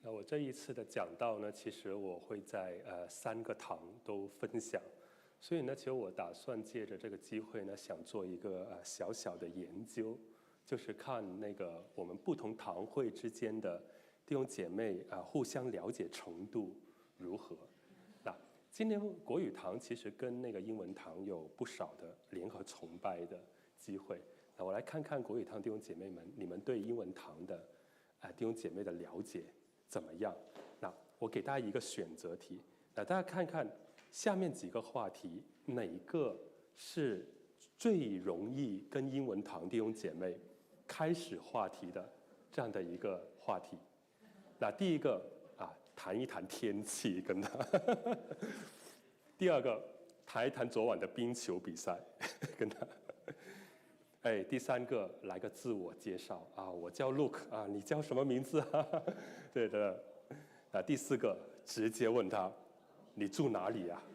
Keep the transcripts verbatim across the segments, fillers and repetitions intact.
那我这一次的讲道呢，其实我会在呃三个堂都分享，所以呢，其实我打算借着这个机会呢，想做一个呃小小的研究，就是看那个我们不同堂会之间的弟兄姐妹啊、呃、互相了解程度如何。那今年国语堂其实跟那个英文堂有不少的联合崇拜的机会。那我来看看国语堂弟兄姐妹们，你们对英文堂的啊、呃、弟兄姐妹的了解怎么样？那我给大家一个选择题，那大家看看下面几个话题，哪个是最容易跟英文堂弟兄姐妹开始话题的这样的一个话题？那第一个啊，谈一谈天气跟他；第二个，谈一谈昨晚的冰球比赛跟他；哎，第三个来个自我介绍啊，我叫 Luke 啊，你叫什么名字啊？对的。啊，第四个直接问他，你住哪里呀？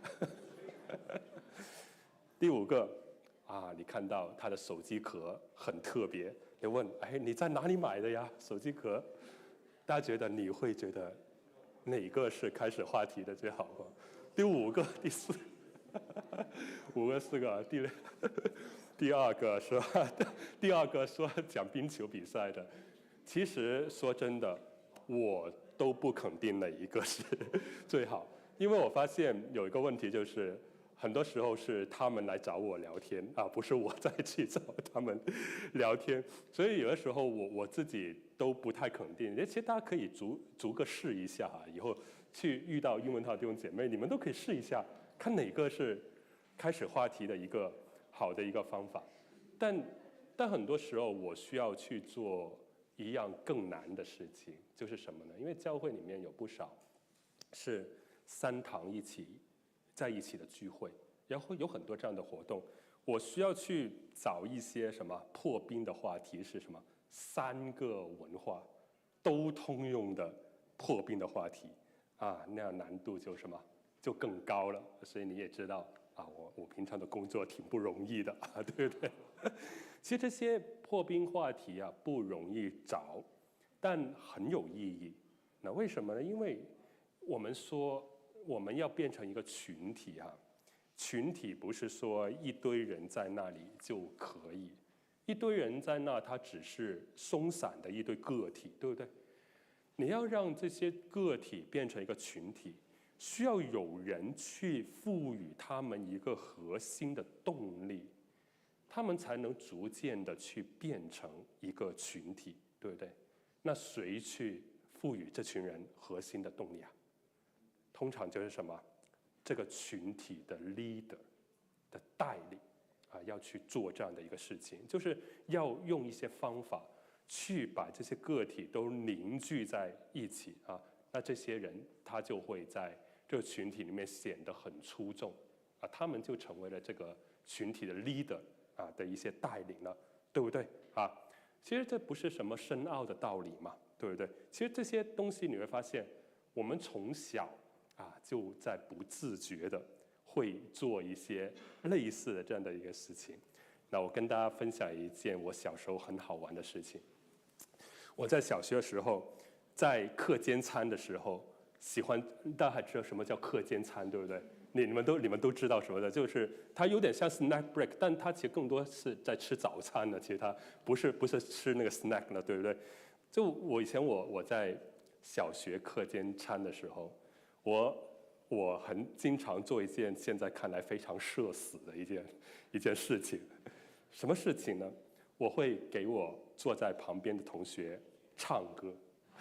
第五个啊，你看到他的手机壳很特别，你问，哎，你在哪里买的呀？手机壳，大家觉得你会觉得哪个是开始话题的最好吗？第五个，第四，五个四个，第第二个说，第二个说讲冰球比赛的，其实说真的，我都不肯定哪一个是最好，因为我发现有一个问题就是，很多时候是他们来找我聊天啊，不是我再去找他们聊天，所以有的时候我我自己都不太肯定。其实大家可以逐逐个试一下啊，以后去遇到英文堂弟兄姐妹，你们都可以试一下，看哪个是开始话题的一个好的一个方法。但但很多时候我需要去做一样更难的事情，就是什么呢？因为教会里面有不少是三堂一起在一起的聚会，然后有很多这样的活动，我需要去找一些什么破冰的话题，是什么三个文化都通用的破冰的话题啊，那样难度就什么就更高了。所以你也知道啊，我我平常的工作挺不容易的啊，对不对？其实这些破冰话题啊不容易找，但很有意义。那为什么呢？因为我们说我们要变成一个群体啊，群体不是说一堆人在那里就可以，一堆人在那他只是松散的一堆个体，对不对？你要让这些个体变成一个群体，需要有人去赋予他们一个核心的动力，他们才能逐渐的去变成一个群体，对不对？那谁去赋予这群人核心的动力啊？通常就是什么？这个群体的 leader 的带领啊，要去做这样的一个事情，就是要用一些方法去把这些个体都凝聚在一起啊。那这些人他就会在这个群体里面显得很出众啊，他们就成为了这个群体的 leader 啊的一些带领了，对不对啊？其实这不是什么深奥的道理嘛，对不对？其实这些东西你会发现，我们从小啊就在不自觉的会做一些类似的这样的一个事情。那我跟大家分享一件我小时候很好玩的事情。我在小学的时候，在课间餐的时候，喜欢大家还知道什么叫课间餐，对不对？你你们都你们都知道什么的，就是它有点像 snack break， 但它其实更多是在吃早餐的，其实它不是不是吃那个 snack 了，对不对？就我以前我我在小学课间餐的时候，我我很经常做一件现在看来非常社死的一件一件事情。什么事情呢？我会给我坐在旁边的同学唱歌，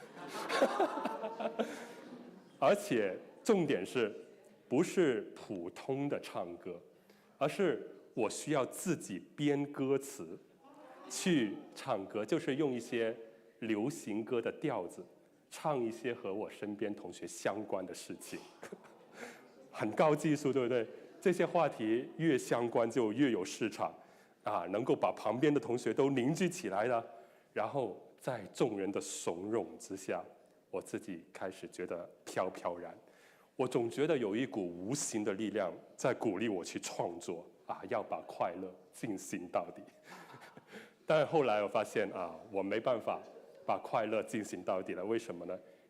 而且重点是不是普通的唱歌，而是我需要自己编歌词去唱歌，就是用一些流行歌的调子唱一些和我身边同学相关的事情。很高技术，对不对？这些话题越相关就越有市场啊，能够把旁边的同学都凝聚起来了，然后在众人的怂恿之下，我自己开始觉得飘飘然。我总觉得有一股无形的力量在鼓励我去创作啊，要把快乐进行到底。但后来我发现啊，我没办法把快乐进行到底了。为什么呢？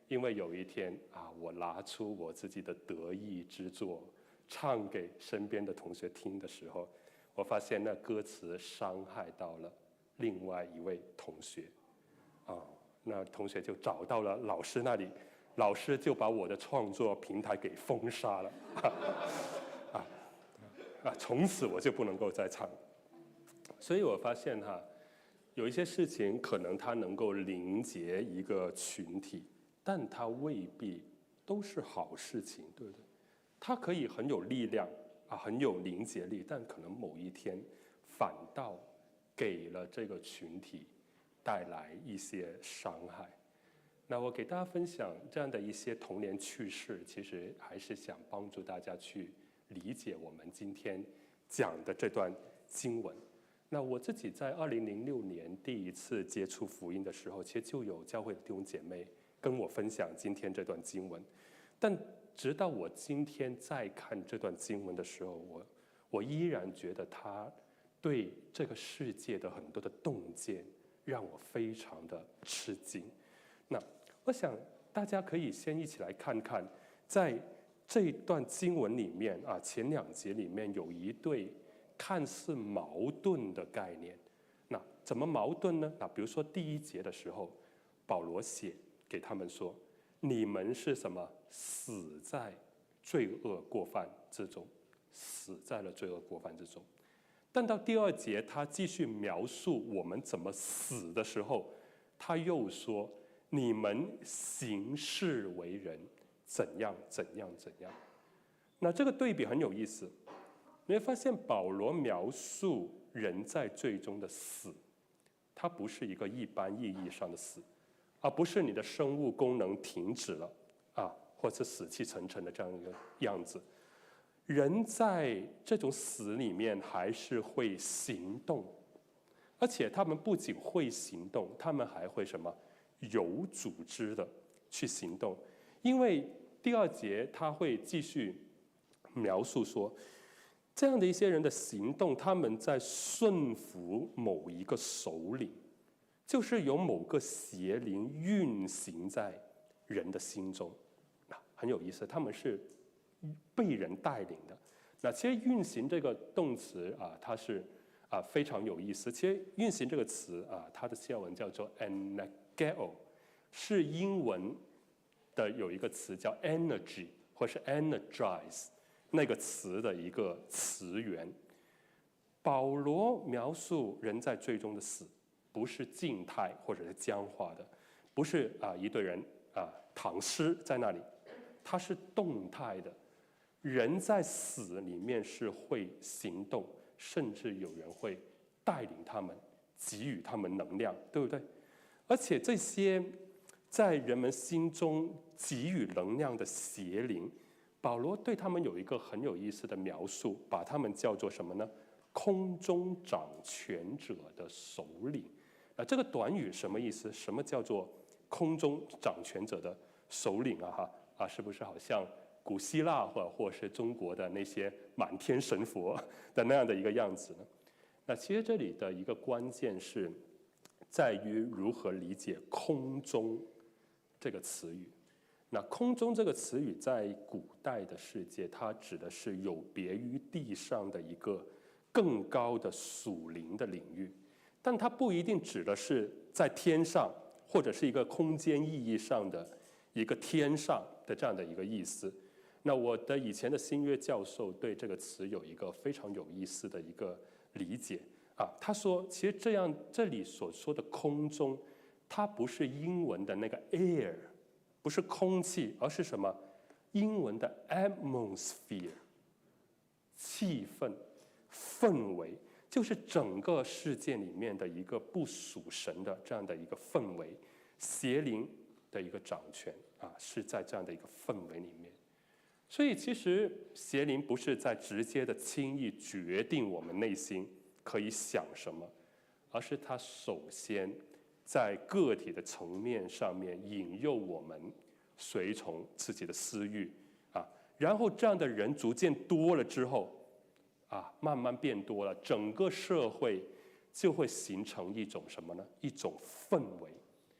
因为有一天啊，我拿出我自己的得意之作，唱给身边的同学听的时候，我发现那歌词伤害到了另外一位同学，啊，那同学就找到了老师那里，老师就把我的创作平台给封杀了，啊啊，从此我就不能够再唱。所以我发现哈，有一些事情可能它能够凝结一个群体，但它未必都是好事情，对不对？它可以很有力量啊，很有凝结力，但可能某一天反倒给了这个群体带来一些伤害。那我给大家分享这样的一些童年趣事，其实还是想帮助大家去理解我们今天讲的这段经文。那我自己在二零零六年第一次接触福音的时候，其实就有教会的弟兄姐妹跟我分享今天这段经文，但直到我今天再看这段经文的时候，我我依然觉得它对这个世界的很多的洞见让我非常的吃惊。那我想大家可以先一起来看看，在这段经文里面啊，前两节里面有一对看似矛盾的概念。那怎么矛盾呢？那比如说第一节的时候，保罗写给他们说，你们是什么？死在罪恶过犯之中，死在了罪恶过犯之中。但到第二节他继续描述我们怎么死的时候，他又说，你们行事为人怎样怎样怎样。那这个对比很有意思，你会发现保罗描述人在罪中的死，它不是一个一般意义上的死，而不是你的生物功能停止了啊，或者死气沉沉的这样一个样子。人在这种死里面还是会行动，而且他们不仅会行动，他们还会什么？有组织的去行动。因为第二节他会继续描述说，这样的一些人的行动，他们在顺服某一个首领，就是有某个邪灵运行在人的心中。那很有意思，他们是被人带领的。那其实运行这个动词啊，它是啊非常有意思。其实运行这个词啊，它的希腊文叫做 energeo， 是英文的有一个词叫 energy 或是 energize 那个词的一个词源。保罗描述人在罪中的死，不是静态或者是僵化的，不是啊一堆人啊躺尸在那里，它是动态的。人在死里面是会行动，甚至有人会带领他们，给予他们能量，对不对？而且这些在人们心中给予能量的邪灵，保罗对他们有一个很有意思的描述，把他们叫做什么呢？空中掌权者的首领。啊，这个短语什么意思？什么叫做空中掌权者的首领啊？哈啊，是不是好像古希腊或或是中国的那些满天神佛的那样的一个样子呢？那其实这里的一个关键是在于如何理解空中这个词语。那空中这个词语在古代的世界，它指的是有别于地上的一个更高的属灵的领域，但它不一定指的是在天上，或者是一个空间意义上的一个天上的这样的一个意思。那我的以前的新约教授对这个词有一个非常有意思的一个理解啊，他说，其实这样这里所说的空中，它不是英文的那个 air， 不是空气，而是什么？英文的 atmosphere， 气氛、氛围，就是整个世界里面的一个不属神的这样的一个氛围，邪灵的一个掌权啊，是在这样的一个氛围里面。所以其实邪灵不是在直接的轻易决定我们内心可以想什么，而是它首先在个体的层面上面引诱我们随从自己的私欲啊，然后这样的人逐渐多了之后啊，慢慢变多了，整个社会就会形成一种什么呢？一种氛围。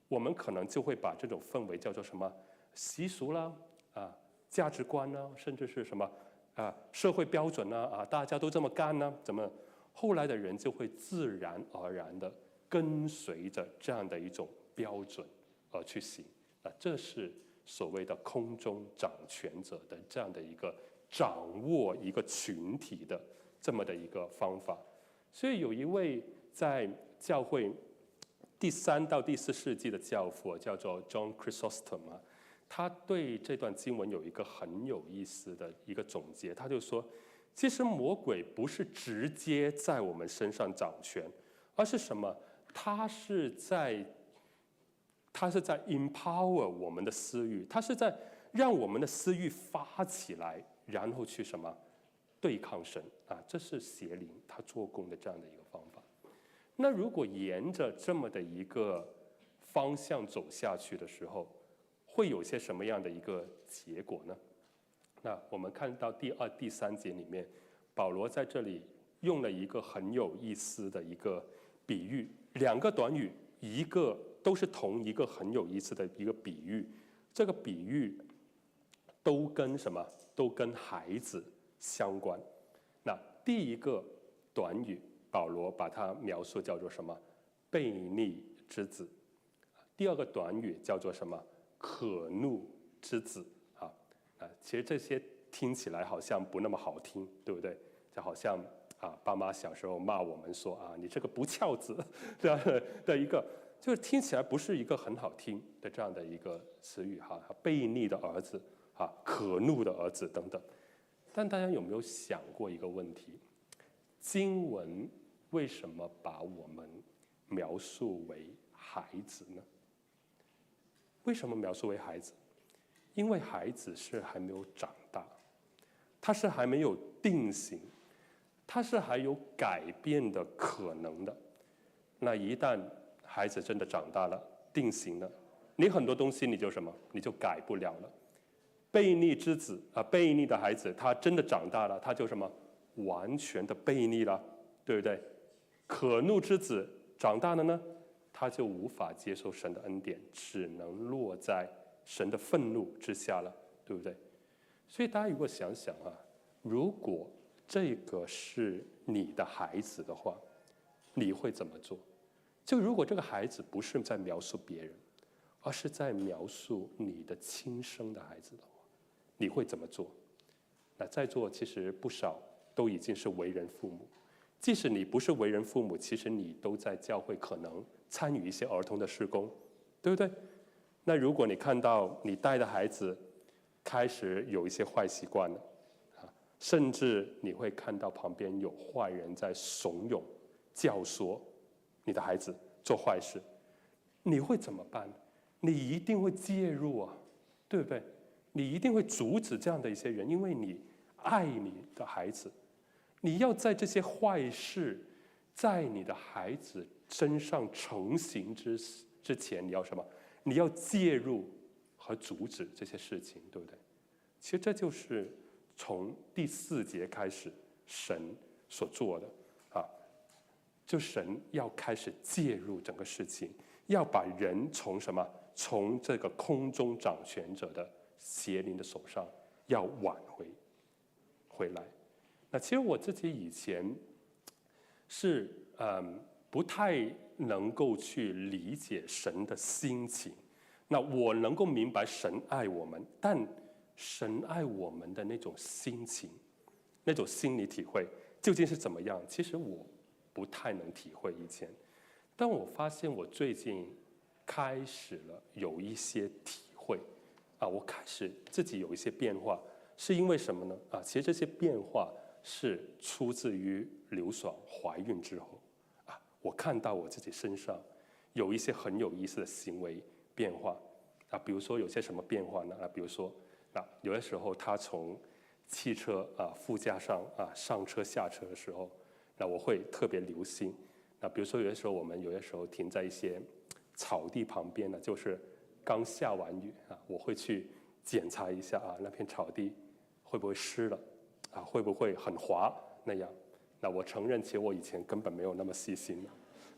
我们可能就会把这种氛围叫做什么习俗啦，啊，价值观啦，甚至是什么啊社会标准啊，啊，大家都这么干呢，怎么？后来的人就会自然而然的跟随着这样的一种标准而去行，啊，这是所谓的空中掌权者的这样的一个掌握一个群体的这么的一个方法。所以有一位在教会第三到第四世纪的教父叫做 John Chrysostom 啊，他对这段经文有一个很有意思的一个总结，他就说，其实魔鬼不是直接在我们身上掌权，而是什么？他是在他是在 empower 我们的私欲，他是在让我们的私欲发起来，然后去什么对抗神啊，这是邪灵他做工的这样的一个方法。那如果沿着这么的一个方向走下去的时候，会有些什么样的一个结果呢？那我们看到第二、第三节里面，保罗在这里用了一个很有意思的一个比喻，两个短语，一个都是同一个很有意思的一个比喻，这个比喻都跟什么？都跟孩子相关。那第一个短语，保罗把它描述叫做什么？悖逆之子。第二个短语叫做什么？可怒之子。啊啊，其实这些听起来好像不那么好听，对不对？就好像啊，爸妈小时候骂我们说啊，你这个不孝子这样的一个，就是听起来不是一个很好听的这样的一个词语哈，悖逆的儿子啊，可怒的儿子等等。但大家有没有想过一个问题？经文为什么把我们描述为孩子呢？为什么描述为孩子？因为孩子是还没有长大，他是还没有定型，他是还有改变的可能的。那一旦孩子真的长大了，定型了，你很多东西你就什么，你就改不了了。悖逆之子啊，悖逆的孩子，他真的长大了，他就什么，完全的悖逆了，对不对？可怒之子长大了呢，他就无法接受神的恩典，只能落在神的愤怒之下了，对不对？所以大家如果想想啊，如果这个是你的孩子的话，你会怎么做？就如果这个孩子不是在描述别人，而是在描述你的亲生的孩子的话，你会怎么做？那在座其实不少都已经是为人父母，即使你不是为人父母，其实你都在教会可能参与一些儿童的事工，对不对？那如果你看到你带的孩子开始有一些坏习惯了，啊，甚至你会看到旁边有坏人在怂恿、教唆你的孩子做坏事，你会怎么办？你一定会介入啊，对不对？你一定会阻止这样的一些人，因为你爱你的孩子，你要在这些坏事在你的孩子身上成型之之前，你要什么？你要介入和阻止这些事情，对不对？其实这就是从第四节开始神所做的啊，就神要开始介入整个事情，要把人从什么？从这个空中掌权者的邪灵的手上要挽回回来。那其实我自己以前是嗯不太能够去理解神的心情。那我能够明白神爱我们，但神爱我们的那种心情，那种心理体会究竟是怎么样？其实我不太能体会以前，但我发现我最近开始了有一些体会啊，我开始自己有一些变化，是因为什么呢？啊，其实这些变化是出自于刘爽怀孕之后啊，我看到我自己身上有一些很有意思的行为变化啊，比如说有些什么变化呢？啊，比如说啊，有的时候他从汽车啊副驾上啊上车下车的时候，那我会特别留心。那比如说有的时候我们有的时候停在一些草地旁边呢，就是刚下完雨啊，我会去检查一下啊，那片草地会不会湿了啊，会不会很滑那样。那我承认，其实我以前根本没有那么细心的啊，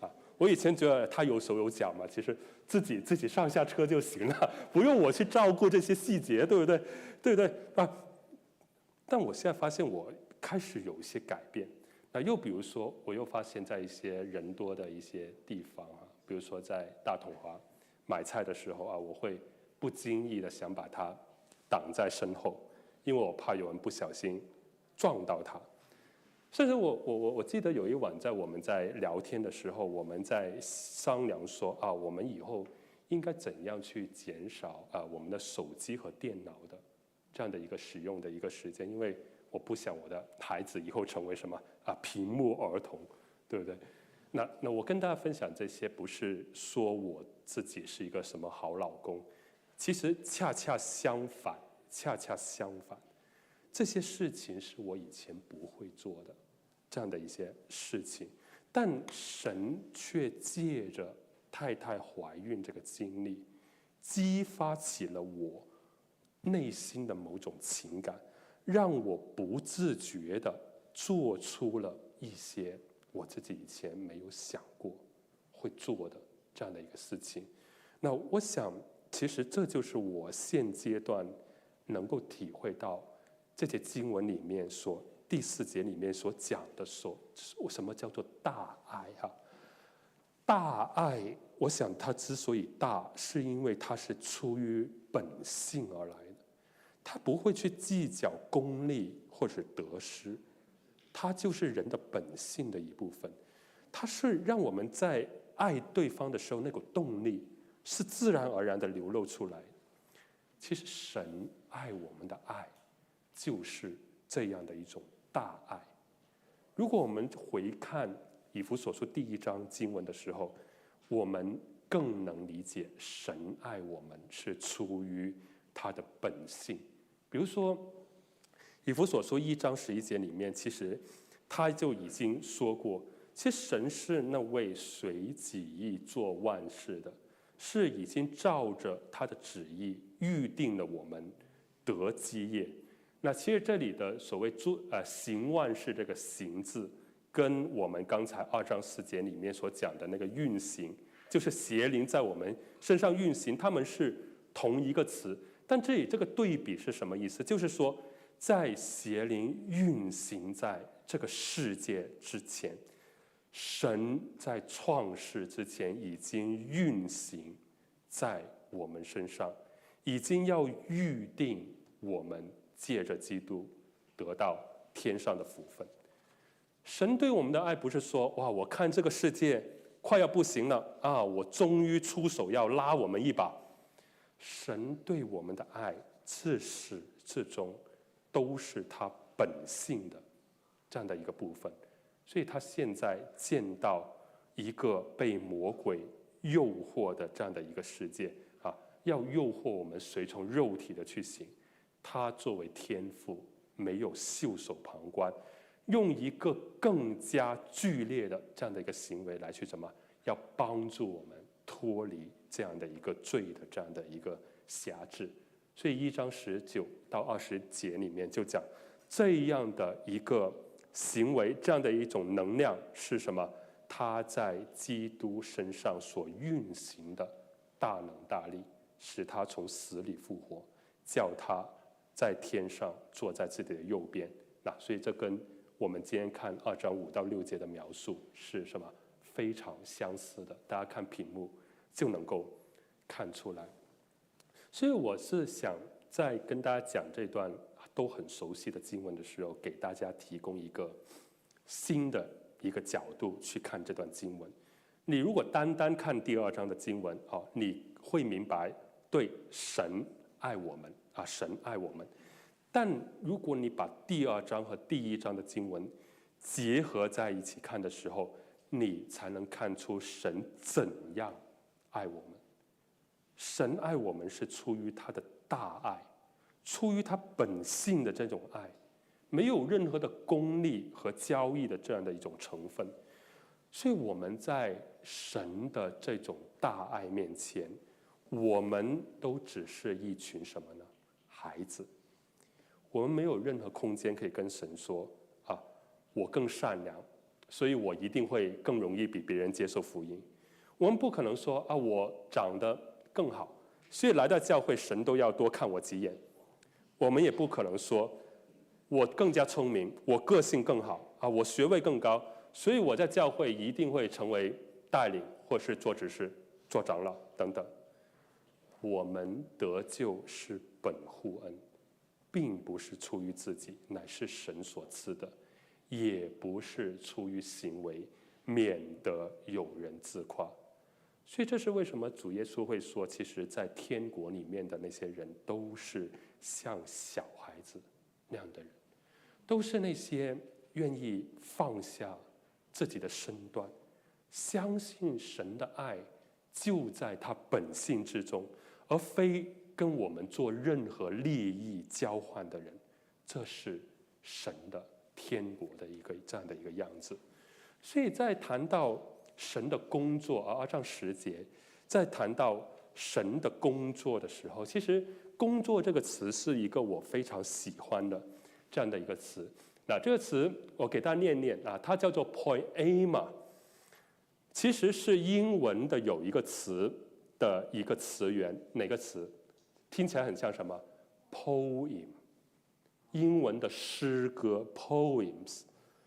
我以前觉得他有手有脚嘛，其实自己自己上下车就行了，不用我去照顾这些细节，对不对？对不对啊？但我现在发现我开始有一些改变。那又比如说，我又发现在一些人多的一些地方啊，比如说在大统华买菜的时候啊，我会不经意的想把它挡在身后，因为我怕有人不小心撞到它。甚至我我我我记得有一晚在我们在聊天的时候，我们在商量说啊，我们以后应该怎样去减少啊我们的手机和电脑的这样的一个使用的一个时间，因为我不想我的孩子以后成为什么啊屏幕儿童，对不对？那那我跟大家分享这些，不是说我自己是一个什么好老公，其实恰恰相反，恰恰相反，这些事情是我以前不会做的，这样的一些事情，但神却借着太太怀孕这个经历，激发起了我内心的某种情感，让我不自觉地做出了一些我自己以前没有想过会做的这样的一个事情。那我想，其实这就是我现阶段能够体会到这些经文里面所第四节里面所讲的所什么叫做大爱啊？大爱，我想它之所以大，是因为它是出于本性而来的，它不会去计较功利或者得失，它就是人的本性的一部分。它是让我们在爱对方的时候，那股动力是自然而然的流露出来。其实神爱我们的爱，就是这样的一种大爱。如果我们回看以弗所书第一章经文的时候，我们更能理解神爱我们是出于他的本性。比如说以弗所书一章十一节里面，其实他就已经说过，其实神是那位随己意做万事的，是已经照着他的旨意预定了我们得基业。那其实这里的所谓做呃行万事这个行字，跟我们刚才二章四节里面所讲的那个运行，就是邪灵在我们身上运行，他们是同一个词。但这里这个对比是什么意思？就是说，在邪灵运行在这个世界之前，神在创世之前已经运行在我们身上，已经要预定我们借着基督得到天上的福分。神对我们的爱不是说，哇，我看这个世界快要不行了啊，我终于出手要拉我们一把。神对我们的爱自始至终都是他本性的这样的一个部分。所以他现在见到一个被魔鬼诱惑的这样的一个世界啊，要诱惑我们随从肉体的去行，他作为天父没有袖手旁观，用一个更加剧烈的这样的一个行为来去什么，要帮助我们脱离这样的一个罪的这样的一个辖制。所以一章十九到二十节里面就讲这样的一个行为，这样的一种能量是什么？他在基督身上所运行的大能大力，使他从死里复活，叫他在天上坐在自己的右边。那所以这跟我们今天看二章五到六节的描述是什么？非常相似的，大家看屏幕就能够看出来。所以我是想在跟大家讲这段都很熟悉的经文的时候，给大家提供一个新的一个角度去看这段经文。你如果单单看第二章的经文，哦，你会明白，对，神爱我们啊，神爱我们。但如果你把第二章和第一章的经文结合在一起看的时候，你才能看出神怎样爱我们。神爱我们是出于他的大爱，出于他本性的这种爱，没有任何的功利和交易的这样的一种成分。所以我们在神的这种大爱面前，我们都只是一群什么呢？孩子。我们没有任何空间可以跟神说啊，我更善良，所以我一定会更容易比别人接受福音。 我们不可能说啊，我长得更好，所以来到教会神都要多看我几眼。我们也不可能说我更加聪明，我个性更好啊，我学位更高，所以我在教会一定会成为带领，或是做执事、做长老等等。我们得救是本乎恩，并不是出于自己，乃是神所赐的，也不是出于行为，免得有人自夸。所以这是为什么主耶稣会说，其实在天国里面的那些人都是像小孩子那样的人，都是那些愿意放下自己的身段，相信神的爱就在他本性之中，而非跟我们做任何利益交换的人。这是神的天国的一个这样的一个样子。所以在谈到神的工作，而二章十节在谈到神的工作的时候，其实工作这个词是一个我非常喜欢的这样的一个词。那这个词我给大家念念啊，它叫做 poema， 其实是英文的有一个词的一个词源。哪个词？听起来很像什么 poem， 英文的诗歌 poems，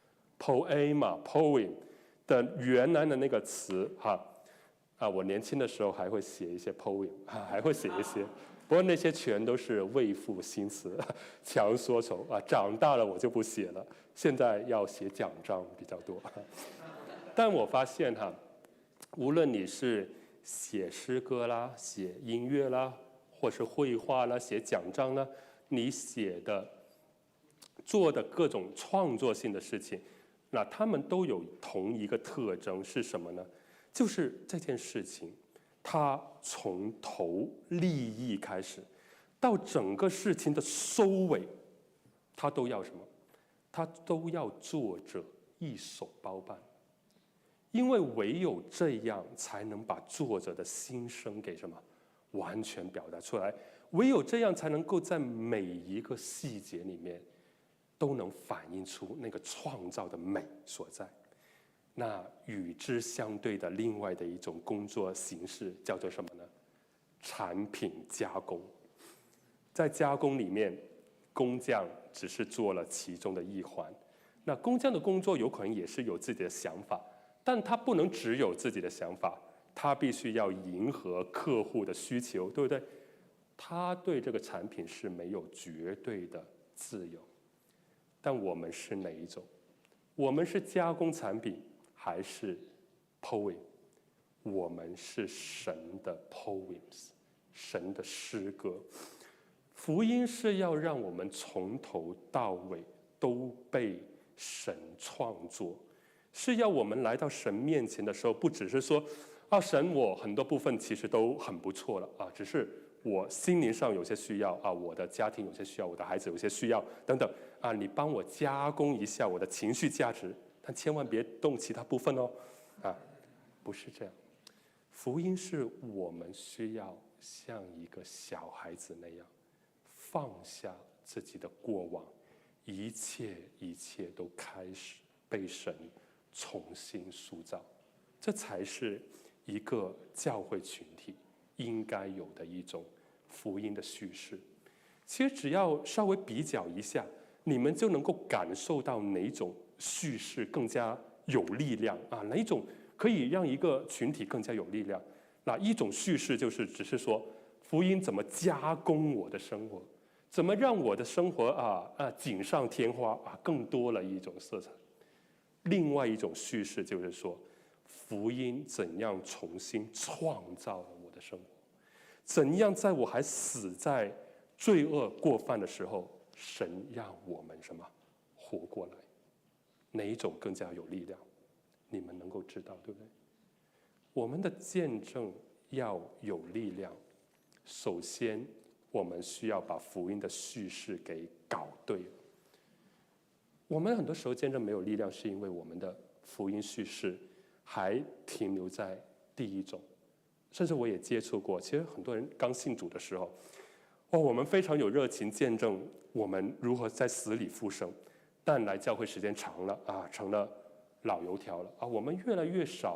poema poem 的原来的那个词哈啊，我年轻的时候还会写一些 poem 啊，还会写一些，不过那些全都是为赋新词强说愁啊。长大了我就不写了，现在要写奖章比较多。但我发现哈，无论你是写诗歌啦、写音乐啦，或是绘画啦、写奖章啦，你写的、做的各种创作性的事情，那他们都有同一个特征是什么呢？就是这件事情，它从头立意开始，到整个事情的收尾，它都要什么？它都要作者一手包办。因为唯有这样，才能把作者的心声给什么完全表达出来。唯有这样，才能够在每一个细节里面，都能反映出那个创造的美所在。那与之相对的另外的一种工作形式叫做什么呢？产品加工。在加工里面，工匠只是做了其中的一环。那工匠的工作有可能也是有自己的想法，但他不能只有自己的想法，他必须要迎合客户的需求，对不对？他对这个产品是没有绝对的自由。但我们是哪一种？我们是加工产品还是 poem？ 我们是神的 poems， 神的诗歌。福音是要让我们从头到尾都被神创作，是要我们来到神面前的时候，不只是说啊，神我很多部分其实都很不错了啊，只是我心灵上有些需要啊，我的家庭有些需要，我的孩子有些需要等等啊，你帮我加工一下我的情绪价值，但千万别动其他部分哦，啊，不是这样。福音是我们需要像一个小孩子那样，放下自己的过往，一切一切都开始被神重新塑造，这才是一个教会群体应该有的一种福音的叙事。其实只要稍微比较一下，你们就能够感受到哪种叙事更加有力量啊，哪一种可以让一个群体更加有力量。那一种叙事就是只是说福音怎么加工我的生活，怎么让我的生活啊啊锦上添花啊，更多了一种色彩。另外一种叙事就是说，福音怎样重新创造了我的生活，怎样在我还死在罪恶过犯的时候，神让我们什么活过来？哪一种更加有力量？你们能够知道，对不对？我们的见证要有力量，首先我们需要把福音的叙事给搞对了。我们很多时候见证没有力量，是因为我们的福音叙事还停留在第一种。甚至我也接触过，其实很多人刚信主的时候，哦，我们非常有热情见证我们如何在死里复生，但来教会时间长了啊，成了老油条了啊，我们越来越少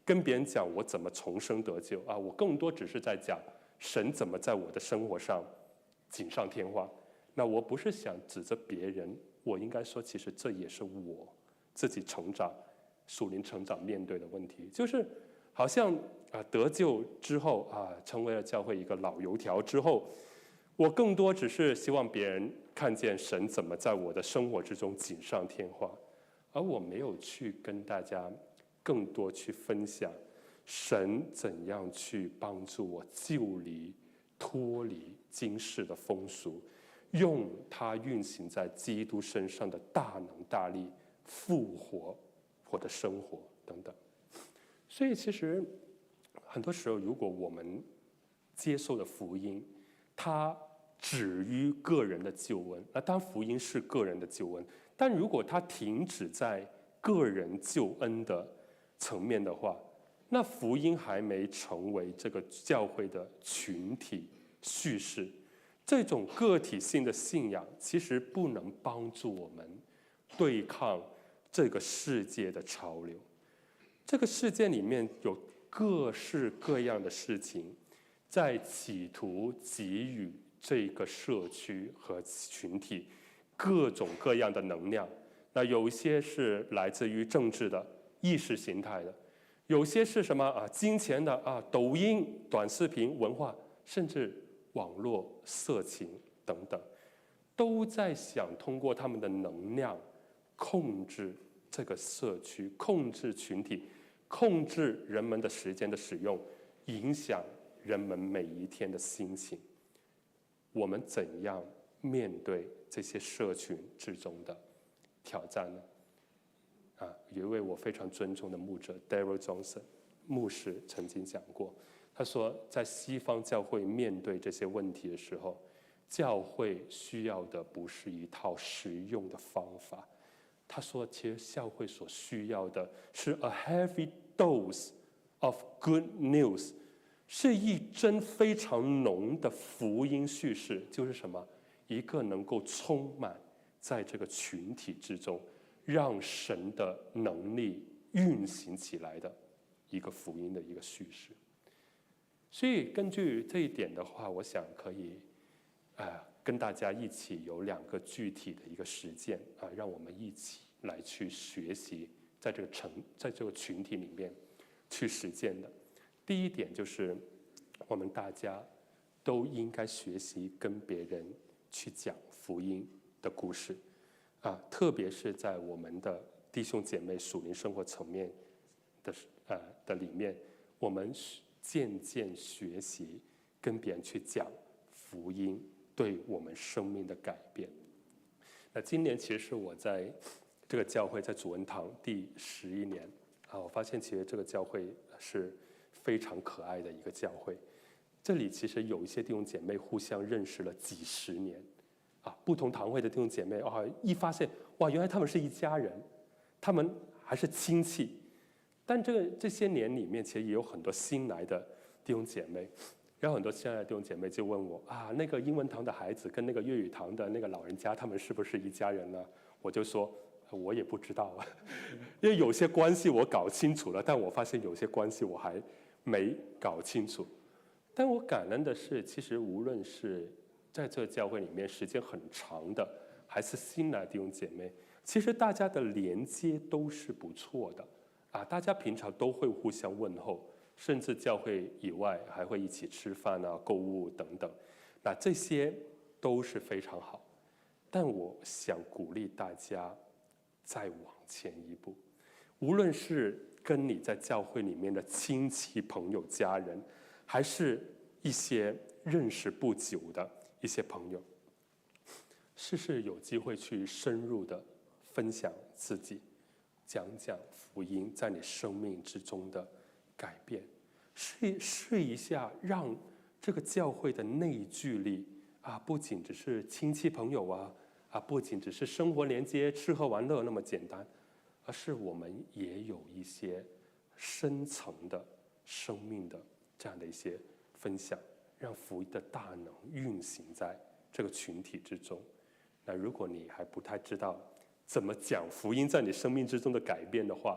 跟别人讲我怎么重生得救啊，我更多只是在讲神怎么在我的生活上锦上添花。那我不是想指责别人，我应该说，其实这也是我自己成长、属灵成长面对的问题，就是好像啊得救之后啊，成为了教会一个老油条之后，我更多只是希望别人看见神怎么在我的生活之中锦上添花，而我没有去跟大家更多去分享神怎样去帮助我救离、脱离今世的风俗，用它运行在基督身上的大能大力复活我的生活等等。所以其实很多时候，如果我们接受的福音它止于个人的救恩，那当然福音是个人的救恩，但如果它停止在个人救恩的层面的话，那福音还没成为这个教会的群体叙事。这种个体性的信仰其实不能帮助我们对抗这个世界的潮流。这个世界里面有各式各样的事情在企图给予这个社区和群体各种各样的能量。那有一些是来自于政治的、意识形态的，有些是什么啊？金钱的啊，抖音、短视频文化，甚至网络色情等等，都在想通过他们的能量控制这个社区，控制群体，控制人们的时间的使用，影响人们每一天的心情。我们怎样面对这些社群之中的挑战呢？啊，有一位我非常尊重的牧者 Daryl Johnson 牧师曾经讲过，他说，在西方教会面对这些问题的时候，教会需要的不是一套实用的方法。他说，其实教会所需要的是 a heavy dose of good news， 是一针非常浓的福音叙事，就是什么？一个能够充满在这个群体之中，让神的能力运行起来的一个福音的一个叙事。所以根据这一点的话，我想可以呃跟大家一起有两个具体的一个实践啊，让我们一起来去学习，在这个城在这个群体里面去实践的。第一点就是我们大家都应该学习跟别人去讲福音的故事啊，特别是在我们的弟兄姐妹属灵生活层面的呃的里面，我们渐渐学习跟别人去讲福音对我们生命的改变。那今年其实是我在这个教会在主恩堂第十一年啊，我发现其实这个教会是非常可爱的一个教会。这里其实有一些弟兄姐妹互相认识了几十年啊，不同堂会的弟兄姐妹啊，一发现哇，原来他们是一家人，他们还是亲戚。但这个这些年里面，其实也有很多新来的弟兄姐妹，然后很多新来的弟兄姐妹就问我啊，那个英文堂的孩子跟那个粤语堂的那个老人家，他们是不是一家人呢？我就说，我也不知道啊，因为有些关系我搞清楚了，但我发现有些关系我还没搞清楚。但我感恩的是，其实无论是在这个教会里面时间很长的，还是新来的弟兄姐妹，其实大家的连接都是不错的。啊，大家平常都会互相问候，甚至教会以外还会一起吃饭啊、购物等等，那这些都是非常好。但我想鼓励大家再往前一步，无论是跟你在教会里面的亲戚、朋友、家人，还是一些认识不久的一些朋友，试试有机会去深入的分享自己，讲讲福音在你生命之中的改变，试试一下，让这个教会的内聚力啊，不仅只是亲戚朋友啊，啊，不仅只是生活连接、吃喝玩乐那么简单，而是我们也有一些深层的生命的这样的一些分享，让福音的大能运行在这个群体之中。那如果你还不太知道怎么讲福音在你生命之中的改变的话，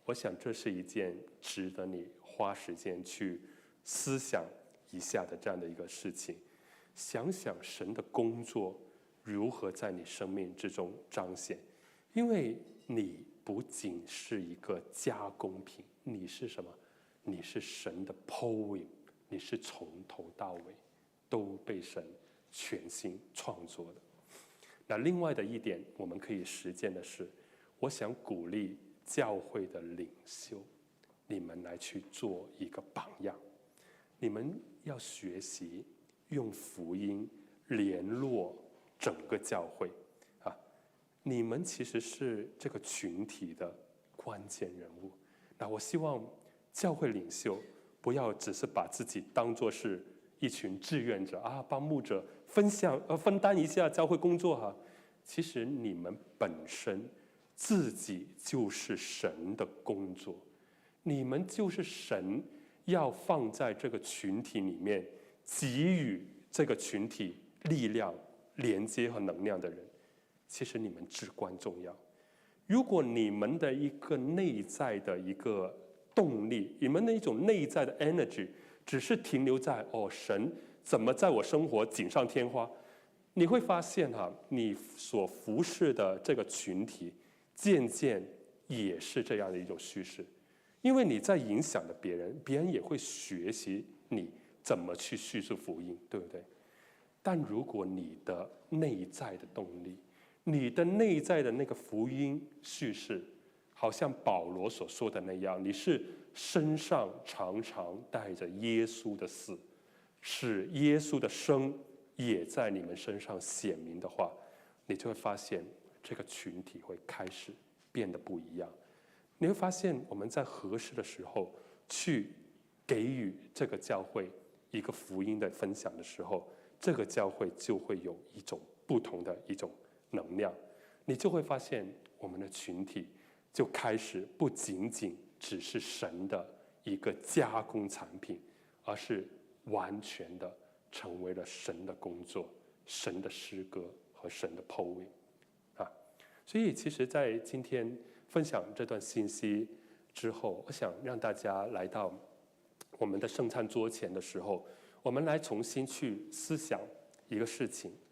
我想这是一件值得你花时间去思想一下的这样的一个事情。想想神的工作如何在你生命之中彰显，因为你不仅是一个加工品，你是什么？你是神的 poem， 你是从头到尾都被神全心创作的。那另外的一点我们可以实践的是，我想鼓励教会的领袖，你们来去做一个榜样。你们要学习用福音联络整个教会啊！你们其实是这个群体的关键人物。那我希望教会领袖不要只是把自己当作是一群志愿者啊，帮牧者分享呃分担一下教会工作哈、啊。其实你们本身自己就是神的工作，你们就是神要放在这个群体里面给予这个群体力量、连接和能量的人。其实你们至关重要。如果你们的一个内在的一个动力，你们的一种内在的 energy 只是停留在哦，神怎么在我生活锦上添花，你会发现哈、啊，你所服侍的这个群体渐渐也是这样的一种叙事。因为你在影响着别人，别人也会学习你怎么去叙述福音，对不对？但如果你的内在的动力，你的内在的那个福音叙事，好像保罗所说的那样，你是身上常常带着耶稣的死，使耶稣的生也在你们身上显明的话，你就会发现这个群体会开始变得不一样。你会发现我们在合适的时候去给予这个教会一个福音的分享的时候，这个教会就会有一种不同的一种能量。你就会发现我们的群体就开始不仅仅只是神的一个加工产品，而是完全的成为了神的工作、神的诗歌和神的 poem 啊。所以其实在今天分享这段信息之后，我想让大家来到我们的圣餐桌前的时候，我们来重新去思想一个事情